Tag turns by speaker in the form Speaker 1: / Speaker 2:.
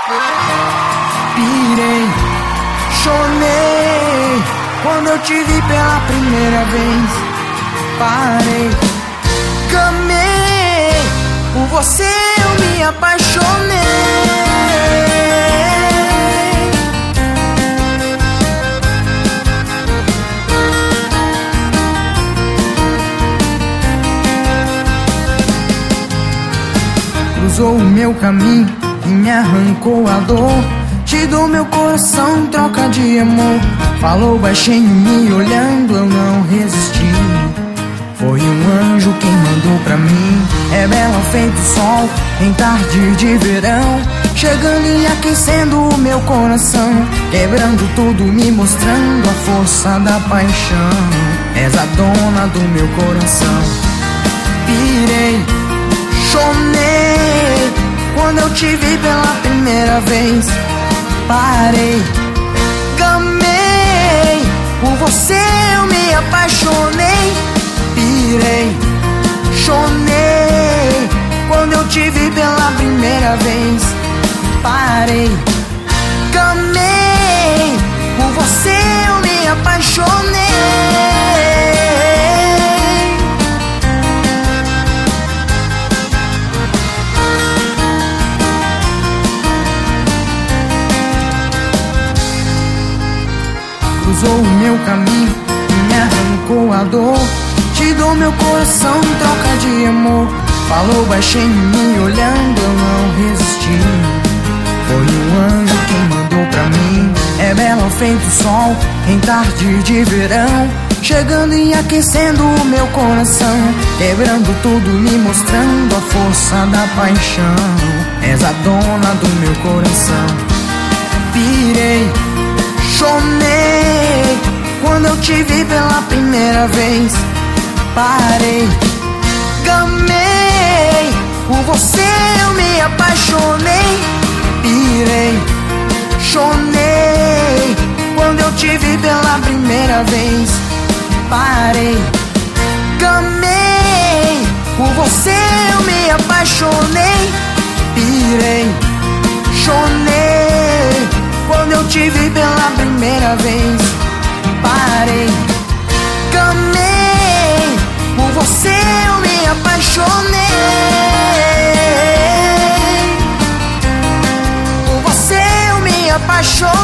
Speaker 1: Pirei, chorei quando eu te vi pela primeira vez. Parei, gamei, por você eu me apaixonei. Cruzou o meu caminho e me arrancou a dor. Te dou meu coração em troca de amor. Falou baixinho me olhando, eu não resisti. Foi um anjo quem mandou pra mim. É bela feito sol em tarde de verão, chegando e aquecendo o meu coração, quebrando tudo, me mostrando a força da paixão. És a dona do meu coração. Pirei, chorei quando eu te vi pela primeira vez. Parei, gamei, por você eu me apaixonei. Pirei, chorei quando eu te vi pela primeira vez. Parei, gamei, por você eu me apaixonei. Cruzou o meu caminho e me arrancou a dor. Te dou meu coração em troca de amor. Falou baixinho me olhando, eu não resisti. Foi um anjo quem mandou pra mim. É belo feito sol em tarde de verão, chegando e aquecendo o meu coração, quebrando tudo, me mostrando a força da paixão. És a dona do meu coração. Pirei, chorei quando eu te vi pela primeira vez. Parei, gamei, por você eu me apaixonei. Pirei, chorei quando eu te vi pela primeira vez. Parei, gamei, por você eu me apaixonei. Pirei, chorei quando eu te vi pela primeira vez. Parei, gamei, por você eu me apaixonei. Por você eu me apaixonei.